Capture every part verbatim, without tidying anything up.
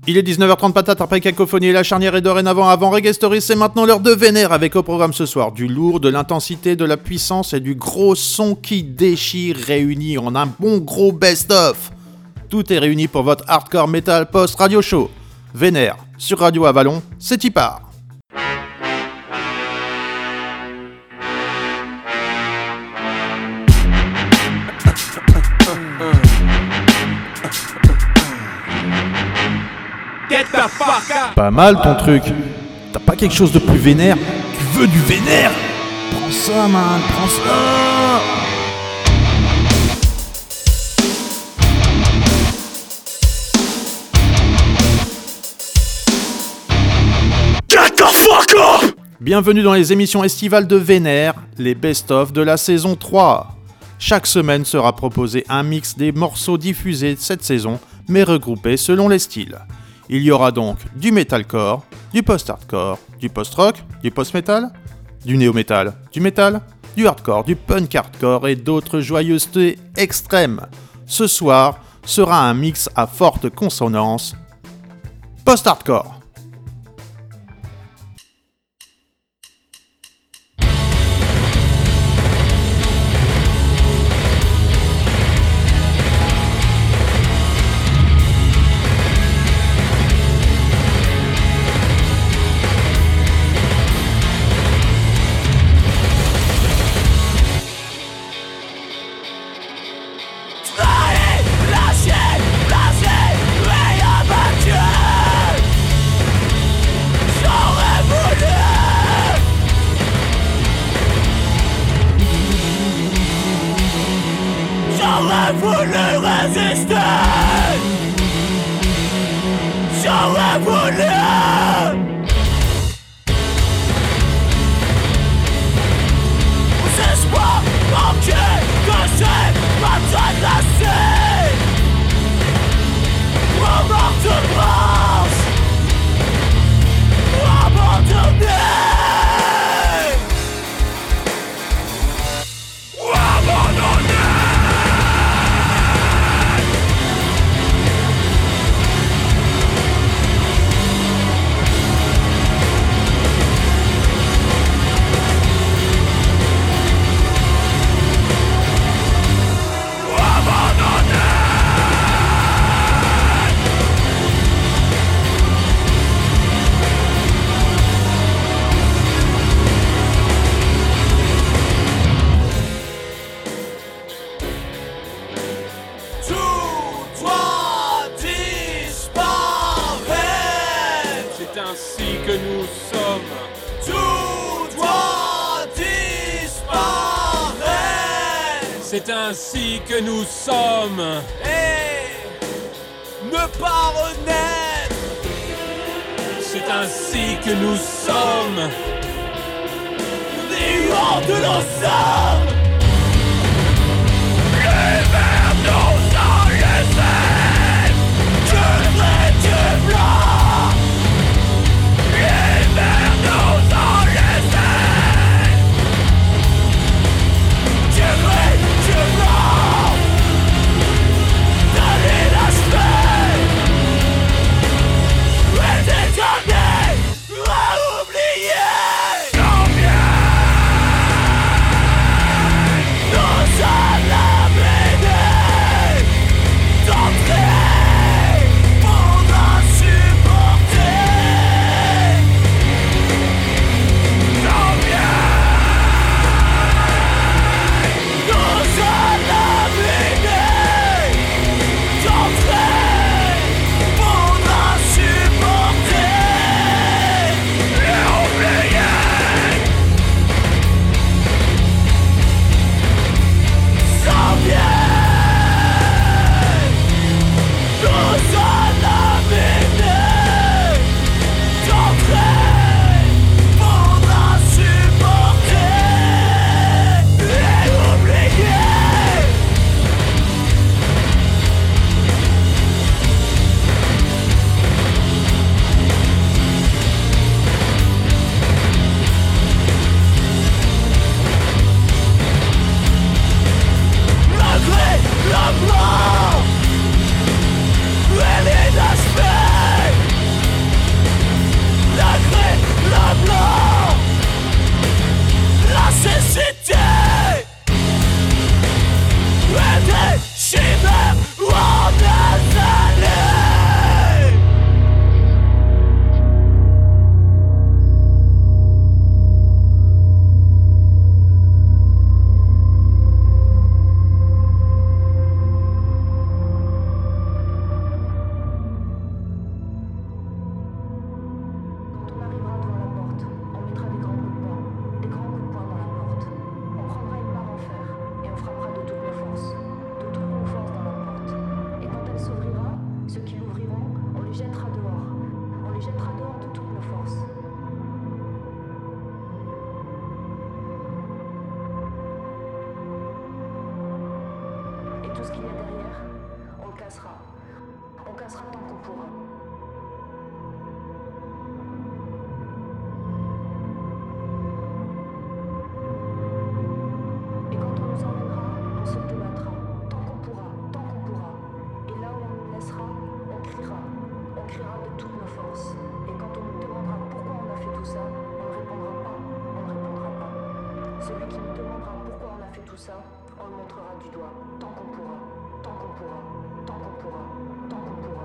Il est dix-neuf heures trente patate après Cacophonie et la charnière est dorénavant avant Reggae Story, c'est maintenant l'heure de Vénère avec au programme ce soir du lourd, de l'intensité, de la puissance et du gros son qui déchire réunis en un bon gros best-of. Tout est réuni pour votre hardcore metal post radio show. Vénère sur Radio Avalon, c'est y part. Pas mal ton truc. T'as pas quelque chose de plus vénère? Tu veux du vénère? Prends ça, man, prends ça. Get the fuck up! Bienvenue dans les émissions estivales de Vénère, les best-of de la saison trois. Chaque semaine sera proposé un mix des morceaux diffusés cette saison, mais regroupés selon les styles. Il y aura donc du metalcore, du post-hardcore, du post-rock, du post-metal, du néo-metal, du metal, du hardcore, du punk hardcore et d'autres joyeusetés extrêmes. Ce soir sera un mix à forte consonance post-hardcore. C'est ainsi que nous sommes. Et ne pas renaître. C'est ainsi que nous sommes. Néant de l'ensemble. L'hiver nous a laissé. Que vrai Dieu blanc. L'hiver nous a laissé. Dieu vrai. D'aller l'achever et d'éterner à oublier. Tant bien. les jettera dehors de toutes nos forces. Et tout ce qu'il y a derrière, on le cassera. On cassera tant qu'on pourra. Et quand on nous emmènera, on se débattra. Tant qu'on pourra, tant qu'on pourra. Et là où on nous laissera, on criera. On criera de toutes nos forces. Et quand on nous demandera pourquoi on a fait tout ça, on ne répondra pas. On ne répondra pas. Celui qui nous demandera pourquoi on a fait tout ça, on le montrera du doigt. Tant qu'on pourra, tant qu'on pourra, tant qu'on pourra, tant qu'on pourra.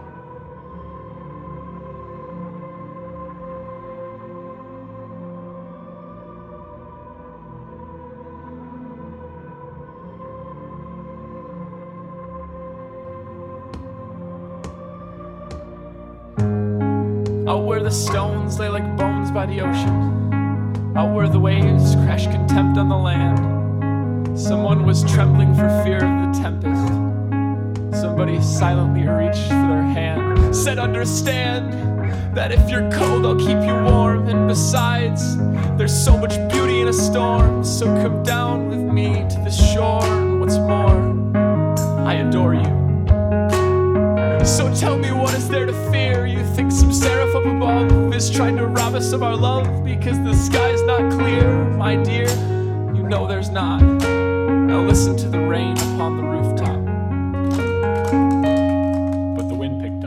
Out where the stones lay like bones by the ocean, out where the waves crash contempt on the land, someone was trembling for fear of the tempest. Somebody silently reached for their hand, said, understand that if you're cold I'll keep you warm, and besides there's so much beauty in a storm, so come down with me to the shore, and what's more, I adore you. So tell me, what is there to fear? You think some seraph up above is trying to rob us of our love because the sky's not clear? My dear, you know there's not. Now listen to the rain upon the rooftop. But the wind picked up.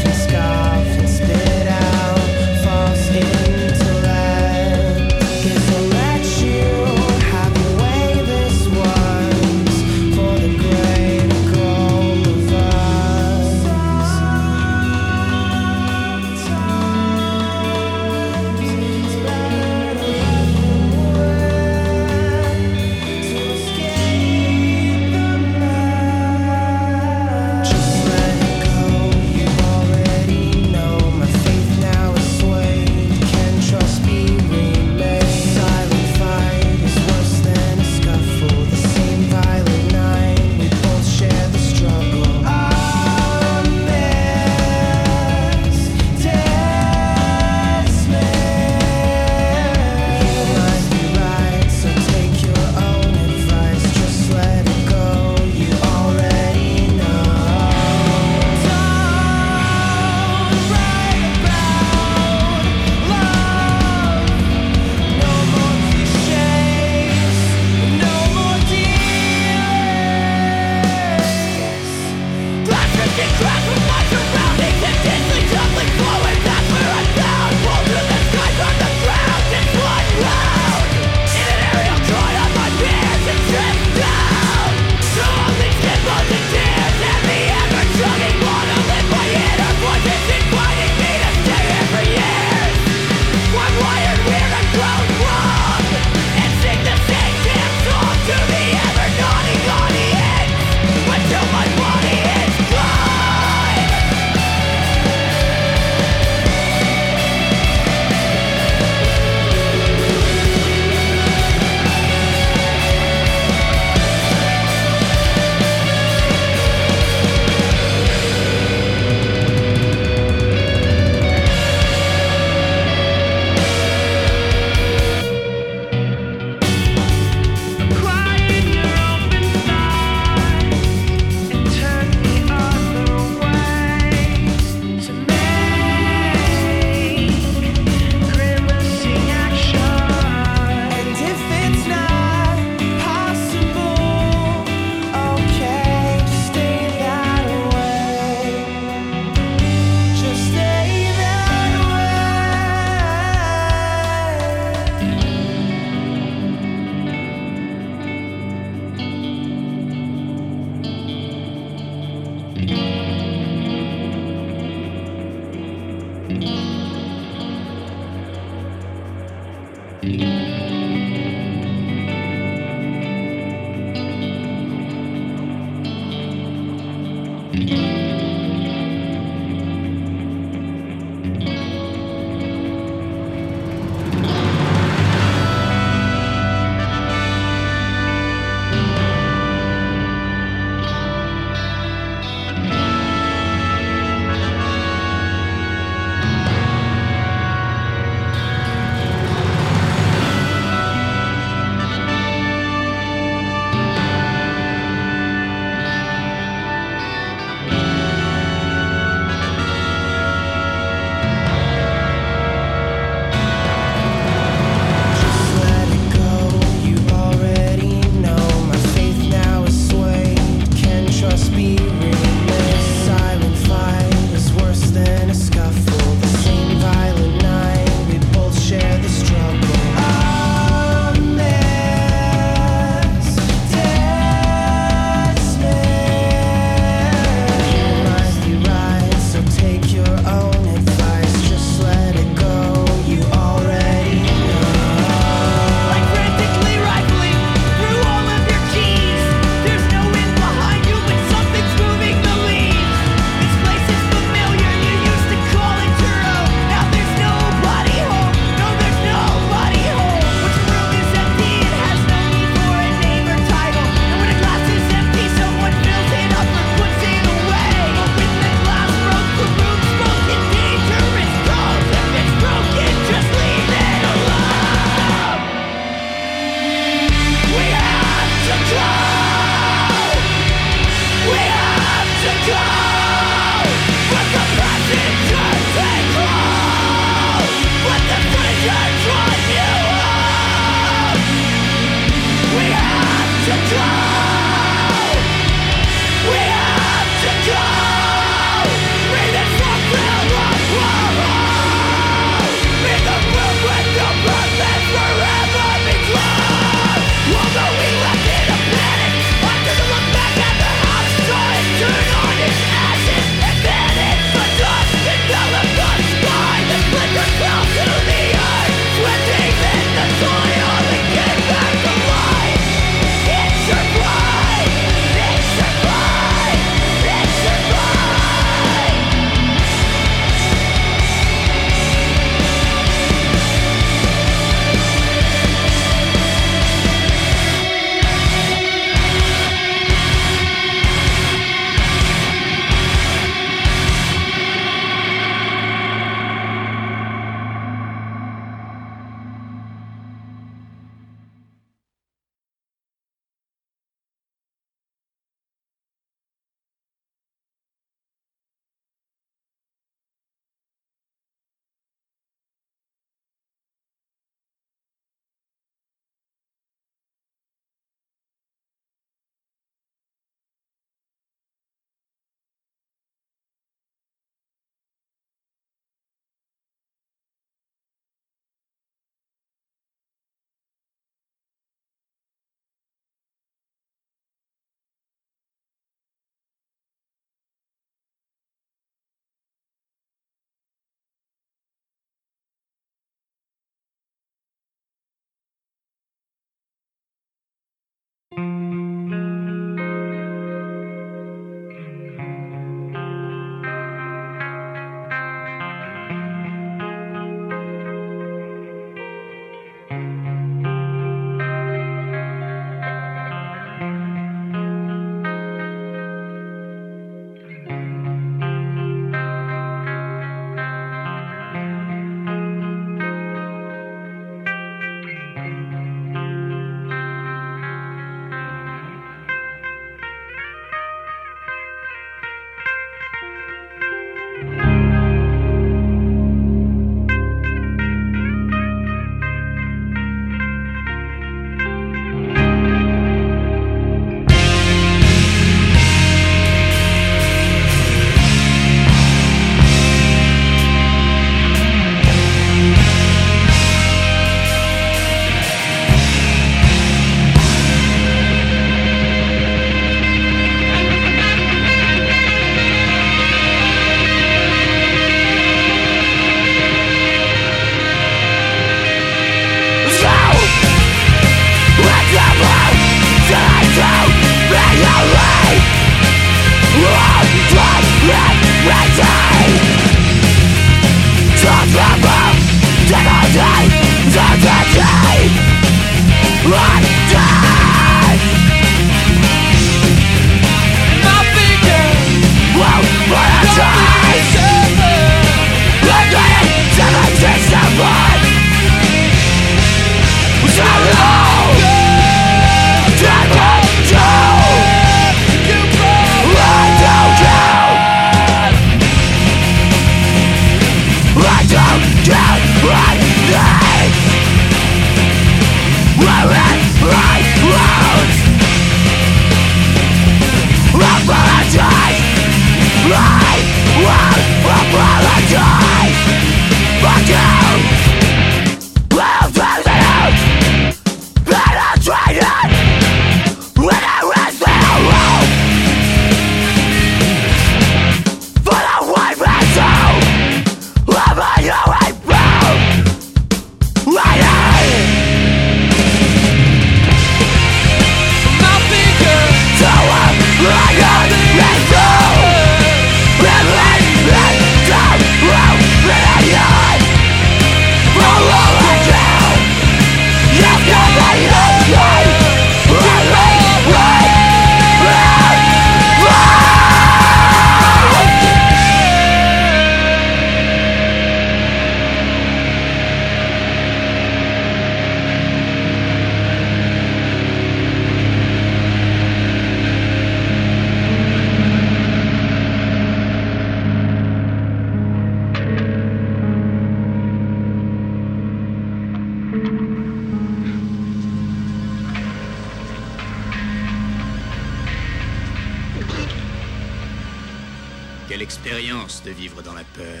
Quelle expérience de vivre dans la peur.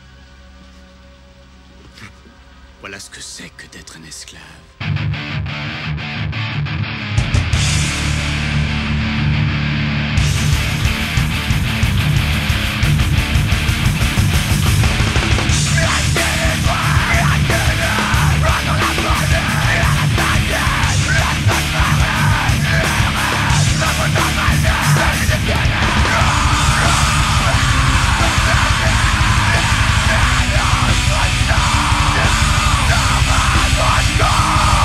Voilà ce que c'est que d'être un esclave. God!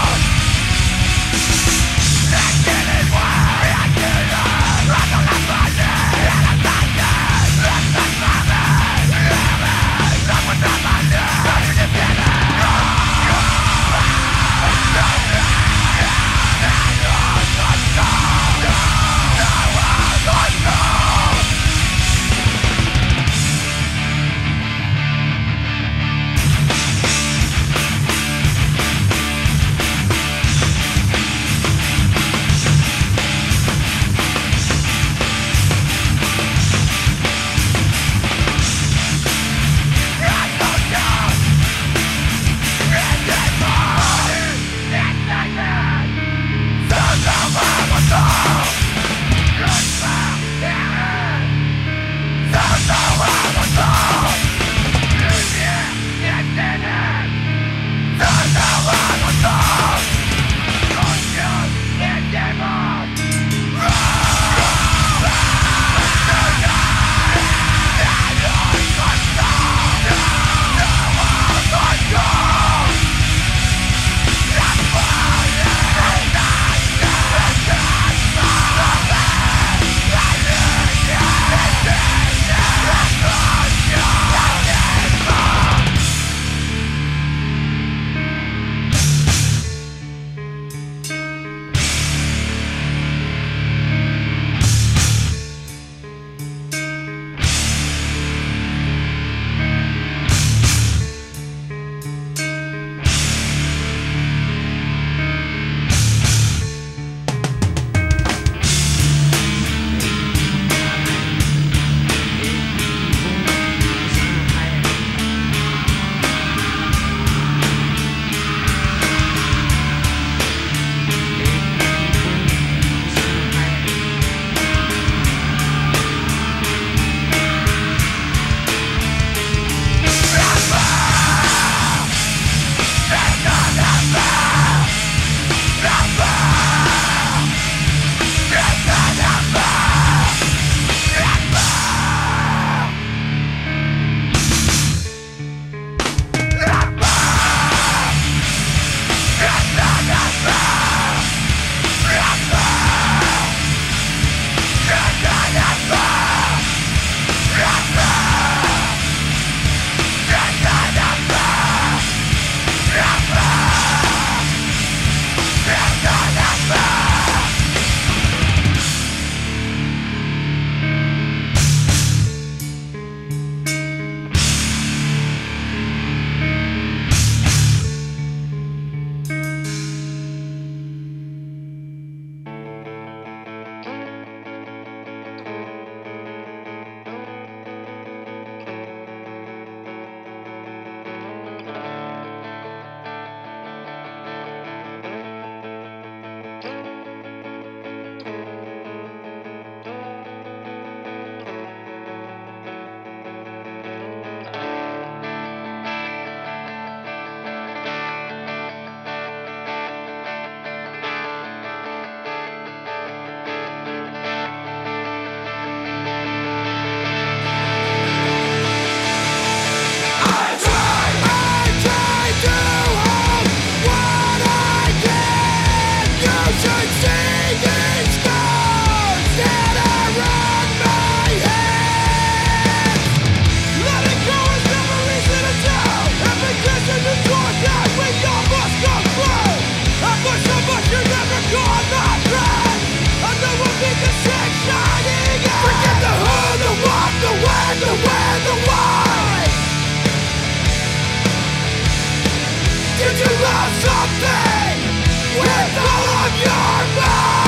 something with all of your might.